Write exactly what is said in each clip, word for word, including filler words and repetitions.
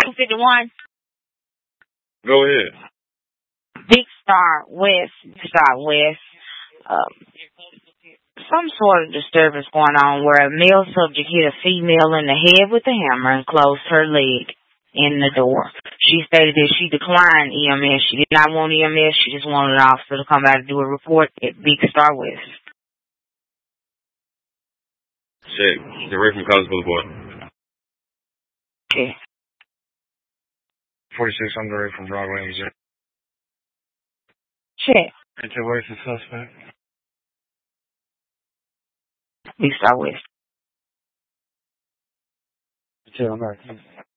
two fifty-one. Go ahead. Big Star West. Big Star West. Um, some sort of disturbance going on where a male subject hit a female in the head with a hammer and closed her leg in the door. She stated that she declined E M S. She did not want E M S. She just wanted an officer to come out and do a report at Big Star West. Check. Direct from College Boulevard. Okay. forty-six, I'm direct from Broadway, Missouri. Check. Until where's the suspect? Big Star West. Until I'm back.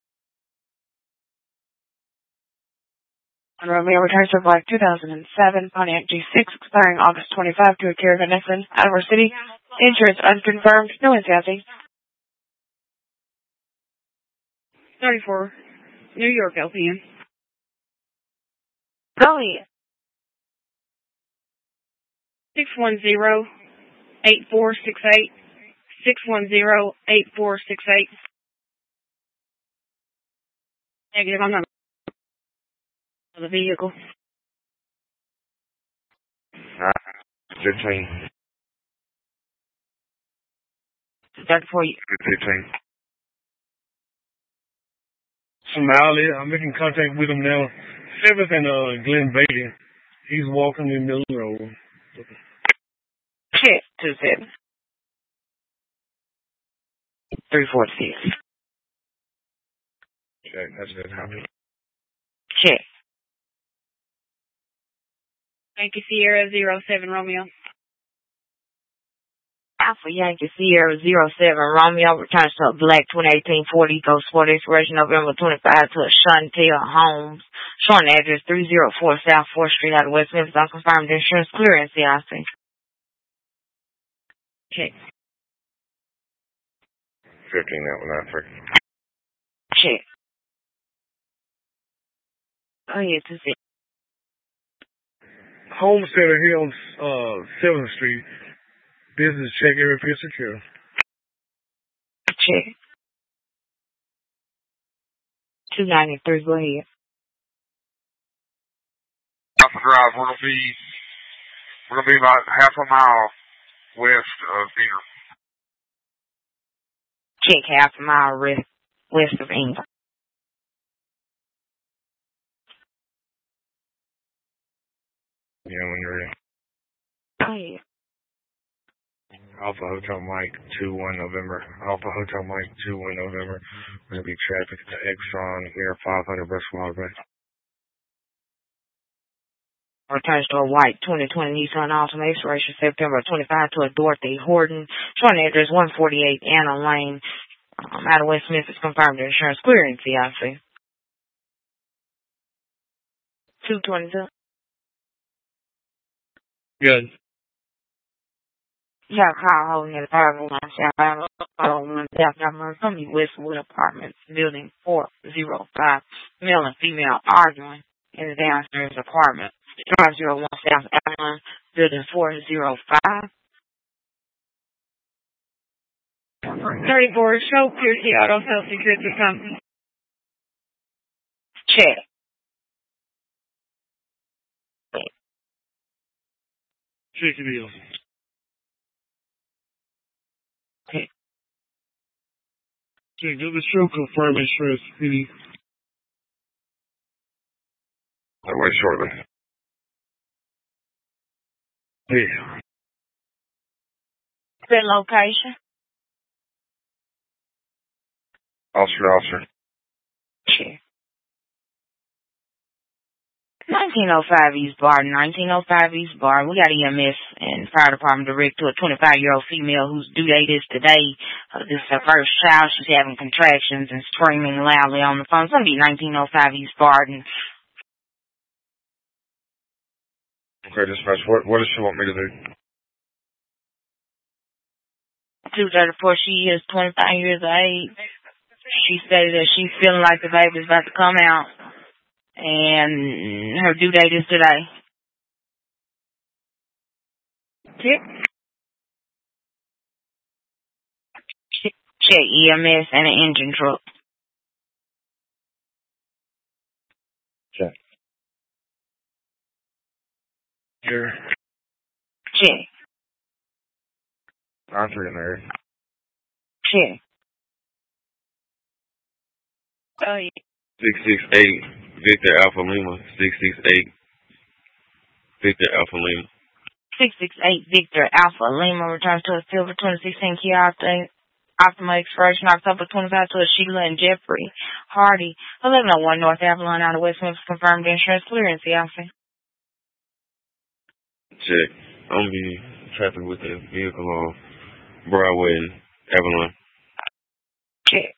Romeo returns to Black two thousand seven Pontiac G six, expiring August twenty-fifth to a Caravan Nixon, out of our city. Insurance unconfirmed. No one's happy. thirty-four, New York L P N. Go ahead. six one zero, eight four six eight. six one zero, eight four six eight. Negative, I'm not the vehicle. fifteen. thirty-four. fifteen. Somali, I'm making contact with him now. Seventh and uh, Glenn Bailey. He's walking in the road. Check. two seven. three four six. Check. That's it. How many? Check. Yankee Sierra zero seven Romeo. Alpha Yankee Sierra zero seven Romeo returns to a black twenty eighteen Ford EcoSport expiration November twenty-fifth to a Chantel Holmes. Showing address three oh four South fourth Street out of West Memphis. Unconfirmed insurance clearance, C I C. Check. fifteen, that one, not three. Check. Oh, yeah, two six. Homesteader here on uh, seventh Street. Business check, every piece secure. Check. two ninety-three, go ahead. Alpha Drive, we're gonna be we're gonna be about half a mile west of here. Check, half a mile west west of England. Yeah, when you're ready. Oh, yeah. Alpha Hotel Mike two one November. Alpha Hotel Mike two one November. There's gonna be traffic at the Exxon here, five hundred West Broadway. Returns to a white twenty twenty Nissan Altima expiration September twenty-fifth to a Dorothy Horton. Showing address one forty-eight Anna Lane, um, out of West Memphis. Confirmed insurance clearance, C I C. two twenty-two. Good. Yeah, Kyle holding at Paragon from the Westwood Apartments, Building four oh five. Male and female arguing in the downstairs apartment. five oh one South Avalon, Building four oh five. thirty-four, show Piercy Auto Health Security Company. Check. Check it deal. Okay. Check, do the show confirm insurance, P D. I'll wait shortly. Yeah. Good location. Officer, officer. Check. nineteen oh five East Bar, nineteen oh five East Bar. We got E M S and fire department direct to a twenty-five-year-old female whose due date is today. Uh, this is her first child. She's having contractions and screaming loudly on the phone. It's going to be nineteen oh five East Barton. Okay, dispatch, what, what does she want me to do? two thirty-four, she is twenty-five years of age. She stated that she's feeling like the baby's about to come out. And her due date is today. Check. Check E M S and an engine truck. Sure. Check. nine three in there. Check. Oh, yeah. six six eight Victor Alpha Lima. six six eight Victor Alpha Lima. six six eight Victor Alpha Lima returns to a silver twenty sixteen Kia Optima, Optima expiration October twenty-fifth to a Sheila and Jeffrey Hardy, eleven oh one North Avalon out of West Memphis, confirmed insurance clearance, Alpha. Check. I'm gonna be traffic with the vehicle on Broadway and Avalon. Check.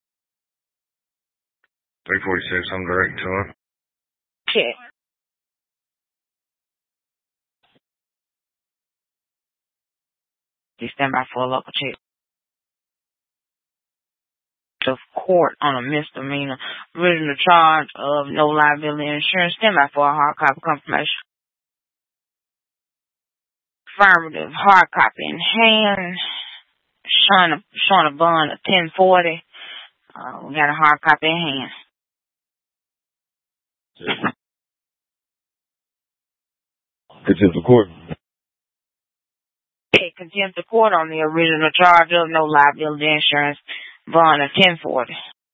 three forty-six, I'm direct to him. Check. You stand by for a local check. Of court on a misdemeanor, original charge of no liability insurance. Stand by for a hard copy confirmation. Affirmative, hard copy in hand. Showing a, showing a bond of ten forty. Uh, we got a hard copy in hand. Check. Contempt of court. Take contempt of court on the original charge of no liability insurance. Bond of ten forty.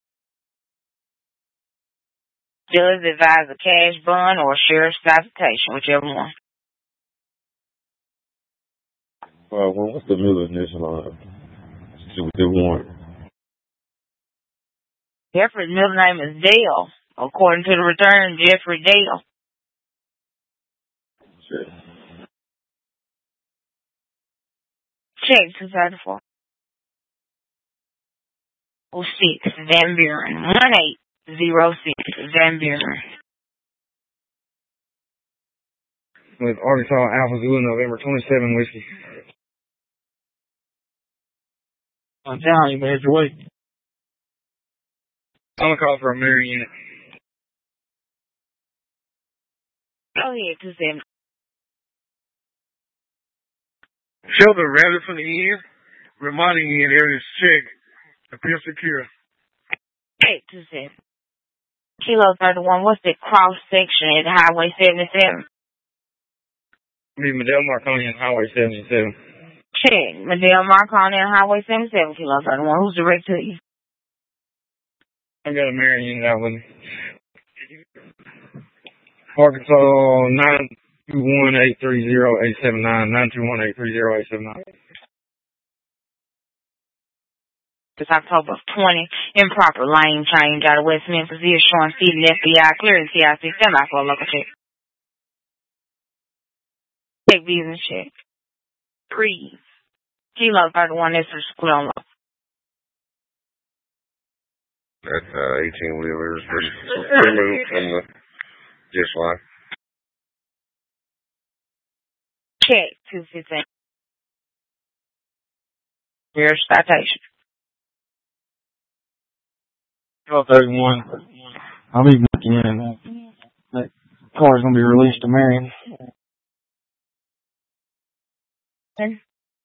Judge advise a cash bond or a sheriff's citation, whichever one. Uh, well, what's the middle initial on it? See what they want. Jeffrey's middle name is Dale. According to the return, Jeffrey Dale. Check. Check two thirty-four. oh six Van Buren. one eight zero six Van Buren. With Arkansas Alpha Zulu November twenty-seven whiskey. I'm telling you, man, it's wait. I'm gonna call for a mirror unit. Go ahead, two seven. Shelter rather from the end, reminding you that everything's checked. Appears secure. Check two seven. Kilo thirty-one, what's the cross section at Highway seventy-seven? Me, Medell Marconi on Highway seventy-seven. Check. Medell Marconi on Highway seventy-seven, Kilo thirty-one. Who's direct to you? I got a mirror unit out with me. Arkansas nine two one eight three zero eight seven nine. nine two one eight three zero eight seven nine. It's October twentieth. Improper lane change out of West Memphis. Is showing speed and F B I clearance. C I C. Stand by for a local check. Check visa check. Three. Kilo thirty-one. This is clear on low. That's uh, eighteen wheelers removed from the dish line. Check two fifteen. Here's citation. twelve thirty-one. I'll be looking in. That car's going to be released to Marion. Okay.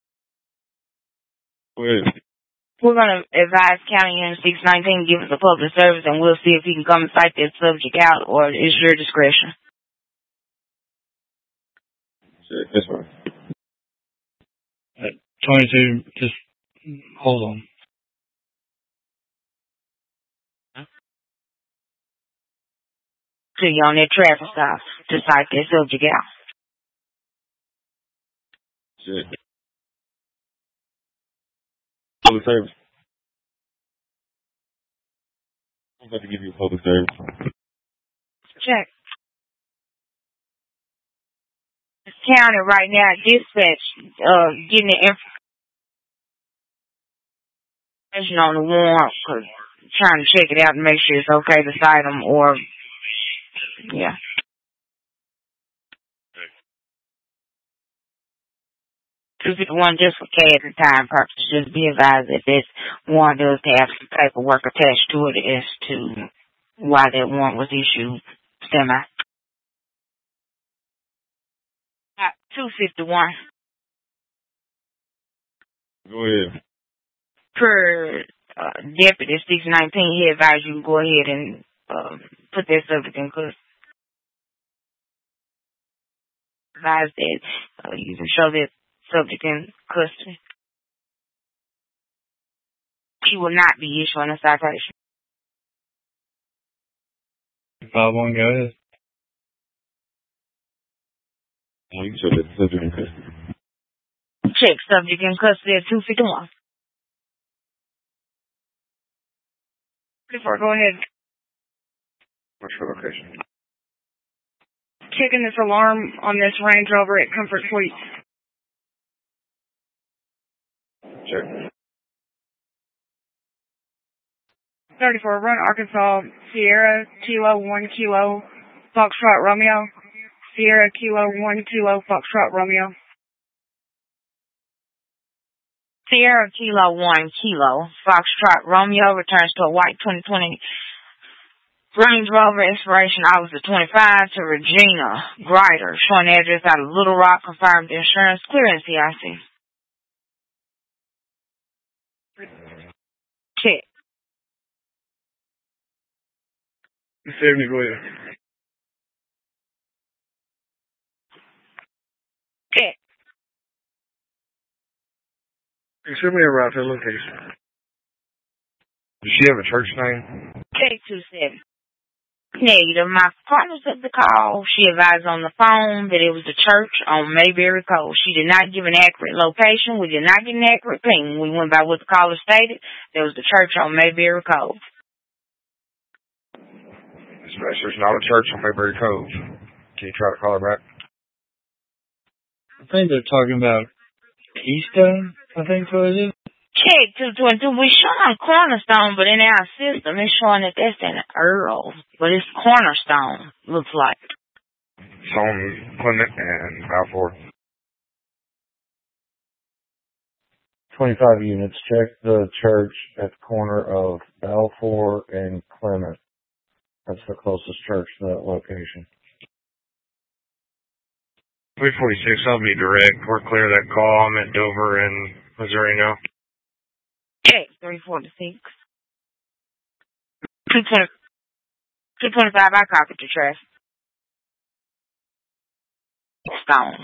Go ahead. We're going to advise County Unit six nineteen give us a public service, and we'll see if he can come and cite that subject out, or it's your discretion. Check. This one. At twenty-two, just hold on. To you on that traffic stop to cite that subject out. Check. Public service. I'm about to give you a public service. Check. This county right now, dispatch, uh, getting the information on the warrant, cause trying to check it out and make sure it's okay to cite them, or, yeah. two fifty-one, just for cash and time purposes, just be advised that this warrant does have some paperwork attached to it as to why that warrant was issued. Stand by. Uh, two fifty-one. Go ahead. Per uh, Deputy six nineteen, he advised you to go ahead and uh, put that subject in custody. advise that uh, you can show that subject in custody. He will not be issuing a citation. five one, go ahead. Well, you said that the subject in custody. Check subject in custody at two fifty-one. Before, go ahead. What's your location? Checking this alarm on this Range Rover at Comfort Suites. Check. thirty-four, Run, Arkansas, Sierra, Kilo, one Kilo, Foxtrot, Romeo. Sierra, Kilo, one Kilo, Foxtrot, Romeo. Sierra Kilo one Kilo, Foxtrot Romeo returns to a white twenty twenty Range Rover expiration August the twenty-fifth to Regina Grider, showing address out of Little Rock, confirmed insurance, clearance C I C. Check. seventy, go ahead. Check. You send me a route to location. Does she have a church name? Check two seven. Negative. My partner took the call. She advised on the phone that it was the church on Mayberry Cove. She did not give an accurate location. We did not get an accurate ping. We went by what the caller stated. There was the church on Mayberry Cove. There's not a church on Mayberry Cove. Can you try to call her back? I think they're talking about Keystone, I think so it is. Check two twenty-two. We showing Cornerstone, but in our system, it's showing that that's an Earl, but it's Cornerstone, looks like. It's on Clement and Balfour. twenty-five units. Check the church at the corner of Balfour and Clement. That's the closest church to that location. three forty-six, I'll be direct. We're clear of that call. I'm at Dover in Missouri now. Check three forty-six. two twenty, two twenty-five, I copied the traffic. Stone.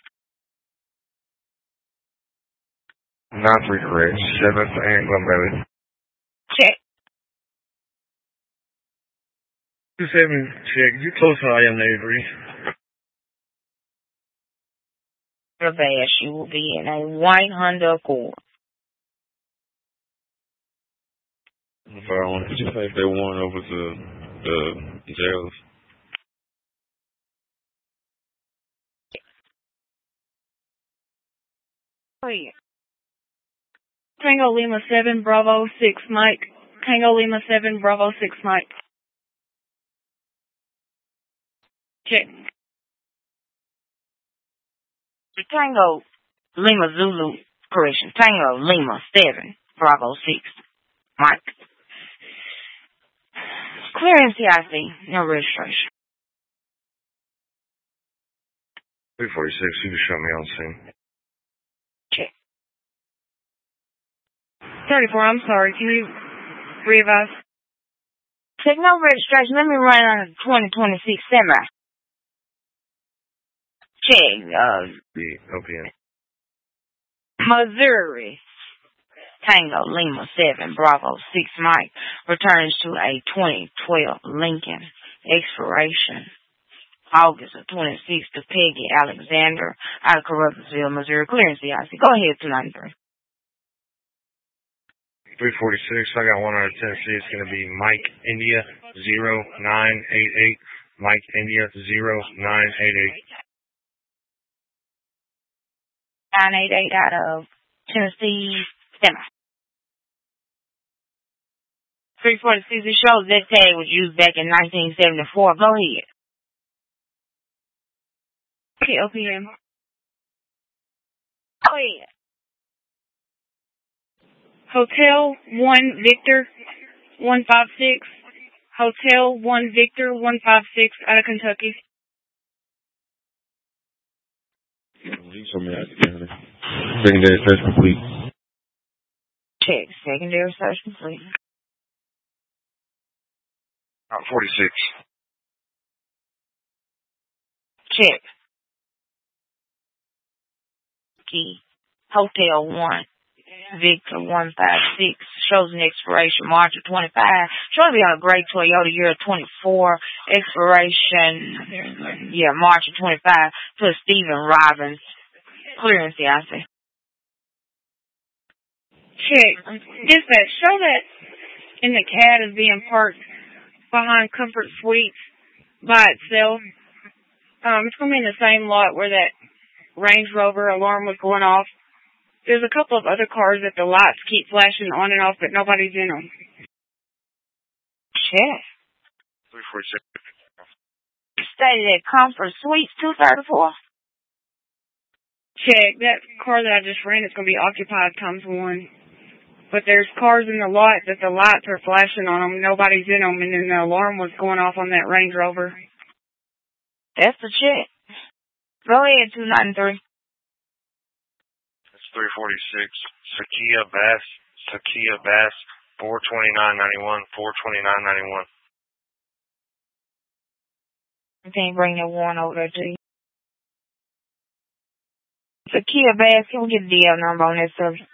nine three correct. seventh and Glen Bailey. Check. two seven, check. You close to I am Avery. Reverse, you will be in a white Honda Accord. Could you say if they won over to the jails? Oh, yeah. Tango Lima seven, Bravo six, Mike. Tango Lima seven, Bravo six, Mike. Check. Tango Lima Zulu, correction. Tango Lima seven, Bravo six, Mike. Clearance C I C, no registration. three forty-six, you can show me on scene. Check. thirty-four, I'm sorry. Can you re-advise? Check, no registration. Let me run on a twenty twenty-six semi. Check. Uh, The O P M. Missouri. Tango Lima seven, Bravo six, Mike. Returns to a twenty twelve Lincoln. Expiration August of twenty-sixth to Peggy Alexander out of Carruthersville, Missouri. Clearance C I C. Go ahead, two ninety-three. three forty-six, I got one out of Tennessee. It's going to be Mike India zero nine eight eight. Mike India zero nine eight eight. nine eight eight out of Tennessee, semi. three forty-six, it shows that tag was used back in nineteen seventy-four. Go ahead. Okay, O P M. Go ahead. Hotel one Victor one five six. Hotel one Victor one five six out of Kentucky. You show me that together. Secondary search complete. Check. Secondary search complete. Uh, forty-six. Check. Whiskey Hotel one, Victor one five six. Shows an expiration March of twenty-five. Showing to be on a gray Toyota year of twenty-four. Expiration, yeah, March of twenty-five. To Stephen Robbins. Clearance, yeah, I say. Check. Dispatch, show that in the cat is being parked behind Comfort Suites by itself. Um, it's going to be in the same lot where that Range Rover alarm was going off. There's a couple of other cars that the lights keep flashing on and off, but nobody's in them. Check. three forty-six. Stated at Comfort Suites two thirty-four. Check. That car that I just ran is going to be occupied times one. But there's cars in the lot that the lights are flashing on them. Nobody's in them, and then the alarm was going off on that Range Rover. That's the check. Go ahead, two ninety-three. That's three forty-six. Sakia Bass. Sakia Bass. four twenty-nine ninety-one. four twenty-nine ninety-one. I can't bring that warrant over there to you. Sakia Bass, can we get the D L number on that subject?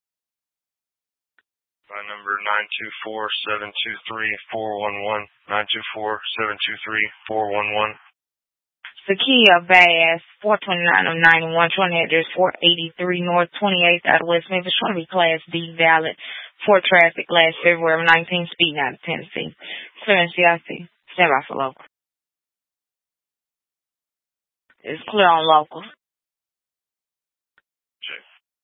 My number nine two four, seven two three, four one one. nine two four, seven two three, four one one. Sakia Bass, four twenty-nine of ninety-one, twenty address four eighty-three North twenty-eighth out of West Memphis, trying to be Class D valid for traffic last February nineteenth, speeding out of Tennessee. Clearance, C I C. Stand by for local. It's clear on local. Check.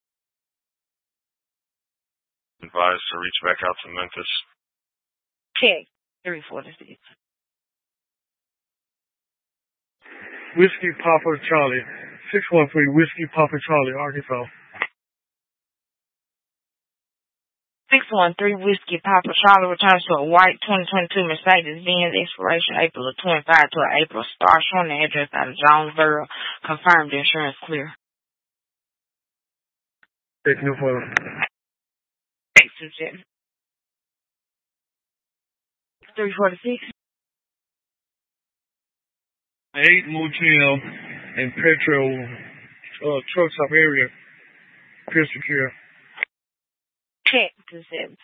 Advised to reach back out to Memphis. Check. three forty-six. Whiskey Papa Charlie. six one three Whiskey Papa Charlie, Arkansas. six one three Whiskey Papa Charlie returns to a white twenty twenty-two Mercedes-Benz, expiration April of twenty-five to an April star, showing the address out of Jonesboro. Confirmed insurance clear. Take no further. Thanks, two seven. three forty-six. Eight motel and petrol uh, truck stop area. Peer secure. Check two seven.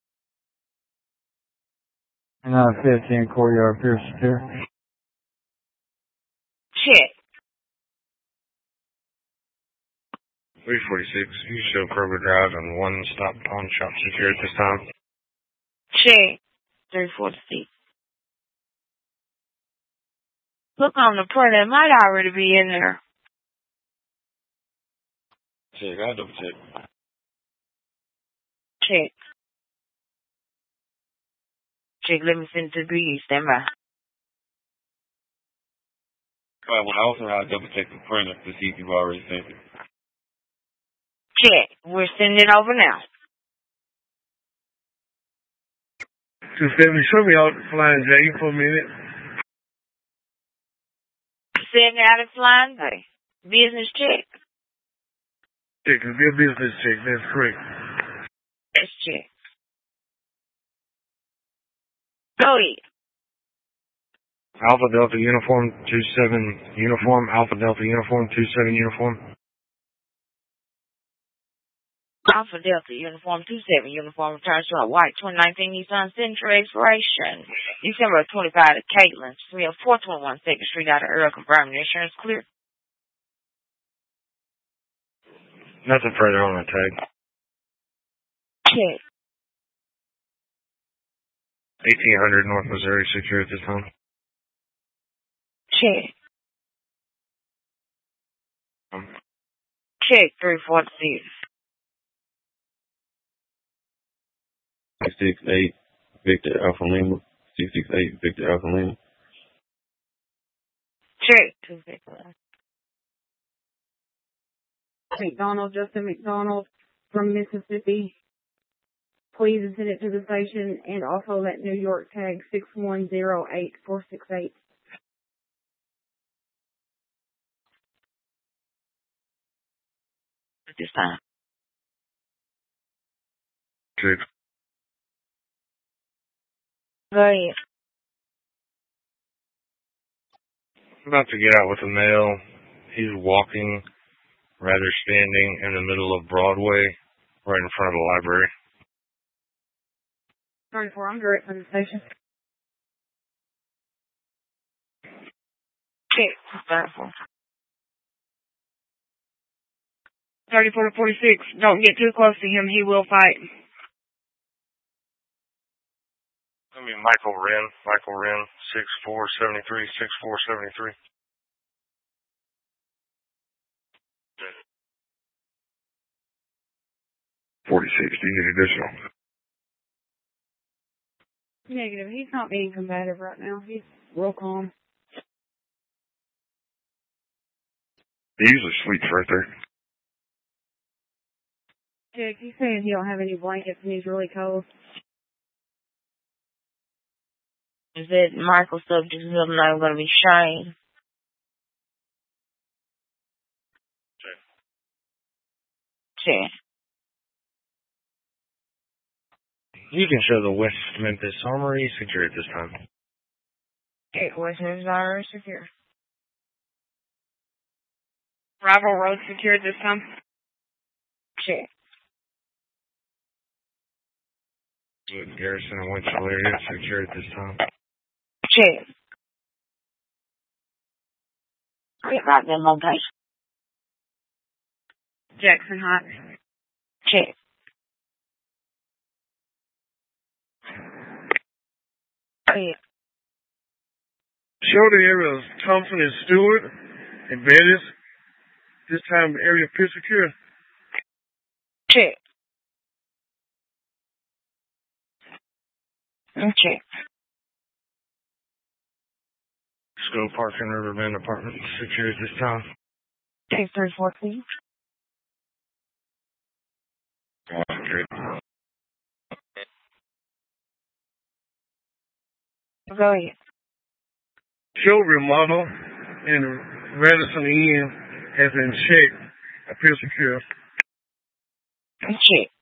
nine fifteen Courtyard Pier secure. Check. three forty-six. You show Kroger Drive and one stop pawn shop secure at this time. Check. three forty-six. Look on the print, it might already be in there. Check, I'll double check. Check. Check, let me send it to B. Stand by. All right, well, I also have to double check the printer to see if you've already sent it. Check. We're sending it over now. two seventy, show me out Flying J for a minute. Sending out of Flying J. Business check. Check, it'll be a business check, that's correct. Let's check. Go ahead. Alpha Delta Uniform two seven Uniform. Alpha Delta Uniform two seven Uniform. Alpha Delta Uniform two seven Uniform returns to a white twenty nineteen Nissan Sentra, expiration December twenty-fifth at Caitlin Smith, four twenty-one second Street out of Earl, confirming insurance clear. Nothing further on the tag. Check. eighteen hundred North Missouri secure at this time. Check. Um, Check three forty-six. six six eight Victor Alpha Lima. six six eight Victor Alpha Lima. Check two fifty-one. McDonald, Justin McDonald from Mississippi. Please send it to the station and also that New York tag six one zero eight four six eight. At this time. Check. Go ahead. I'm about to get out with the mail. He's walking rather standing in the middle of Broadway, right in front of the library. thirty-four, I'm direct from the station. Check. thirty-four. thirty-four to forty-six, don't get too close to him, he will fight. I mean, Michael Wren, Michael Wren, six four seventy-three, six four seventy-three. forty-six, do you need additional? Negative, he's not being combative right now, he's real calm. He usually sleeps right there. Jack, he's saying he don't have any blankets and he's really cold. Is that Michael subject is not going to be Shane? Check. You can show the West Memphis Armory secure at this time. Okay, West Memphis Armory secure. Rival Road secure at this time. Check. Good. Garrison and Winchell area secure at this time. Check. Get right then, location. Jackson Heights. Check. Yeah. Show the area of Thompson and Stewart and Bettis. This time the area appears secure. Check. Check. School Park and Riverbend Apartments secure at this time. Take thirty-four, please. Great. Go ahead. Show remodel and Radisson Inn has been checked. Appears secure. Check.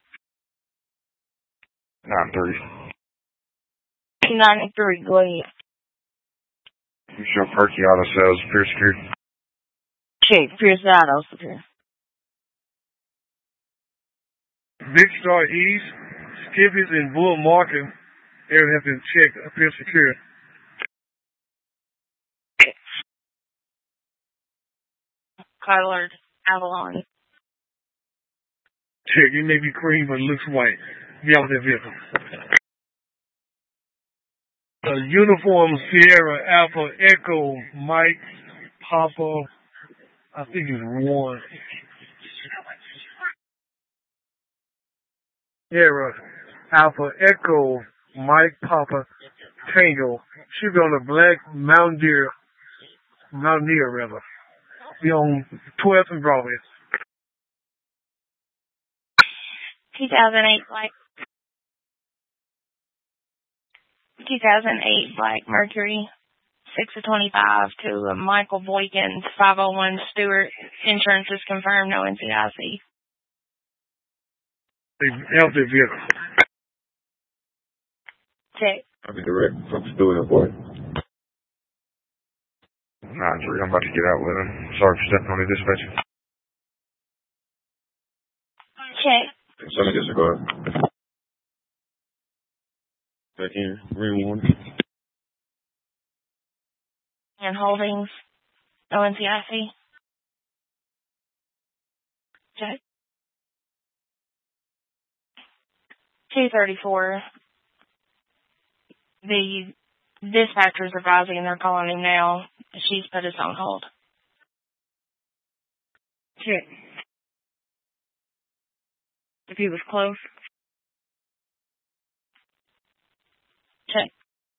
nine thirty. ninety-three, go ahead. You show Perky Auto Sales, appears secure. Check. Pierce Auto secure. Big Star East, Skippies and Bull Market area has been checked. Appears secure. Colored Avalon. Check. It may be cream, but it looks white. Be out with that vehicle. The uniform Sierra Alpha Echo Mike Papa, I think it's one. Sierra Alpha Echo Mike Papa Tango. Should be on the black Mountaineer, Mountaineer rather. Be on twelfth and Broadway. two thousand eight Black. two thousand eight Black Mercury, six of twenty-five to uh, Michael Boykins, five oh one Stewart. Insurance is confirmed, no N C I C. They help their vehicle. Check. I'll be direct from Stewart, boy. nine three, I'm about to get out with him. Sorry for stepping on the dispatcher. Check. Let me just go ahead. Back in, ring one. And Holdings, no N C I C. Check. two thirty-four. The dispatcher's advising and they're calling him now. She's put us on hold. Check. If he was close. Check.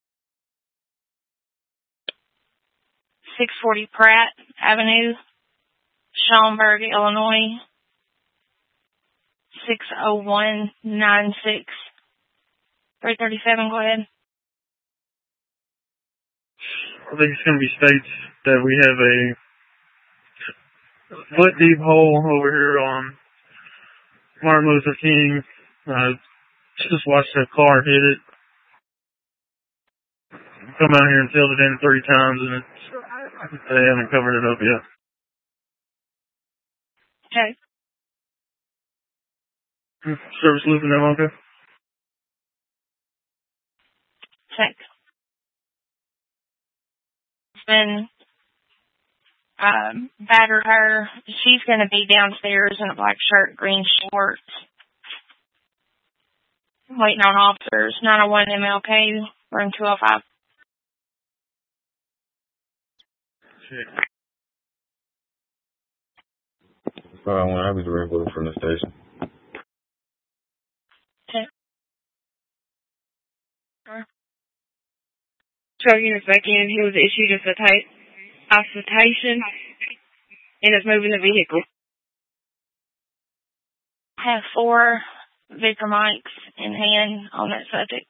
six forty Pratt Avenue, Schaumburg, Illinois. six oh one nine six. three thirty-seven, go ahead. I think it's going to be states that we have a foot deep hole over here on Martin Luther King. Uh, just watched a car hit it. Come out here and filled it in three times, and it's, they haven't covered it up yet. Okay. Service looping that okay? Check. Been um, battered her. She's going to be downstairs in a black shirt, green shorts, waiting on officers. nine oh one M L K, room two oh five. Check. So I want to be removed from the station. Okay. Drug units back in. He was issued a cita- a citation and is moving the vehicle. Have four Victor mics in hand on that subject.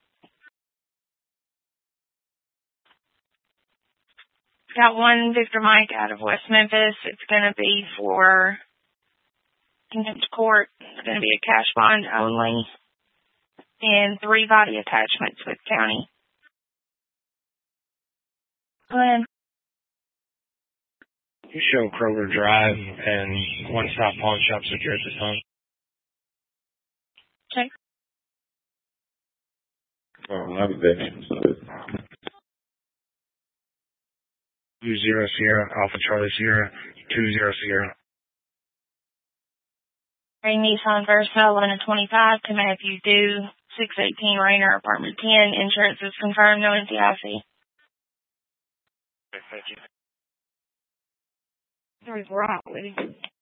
Got one Victor mic out of West Memphis. It's going to be for contempt of court. It's going to be a cash bond only. And three body attachments with county. Glenn. You show Kroger Drive and One Stop Pawn Shop secure at this time. Check. Oh, I'll be back. Two zero Sierra, Alpha Charlie Sierra, two zero Sierra. Ray Nissan Versa, eleven twenty-five to Matthew Dew, six eighteen Rainer, apartment ten. Insurance is confirmed, no N C I C. Okay, thank you. What is wrong with you?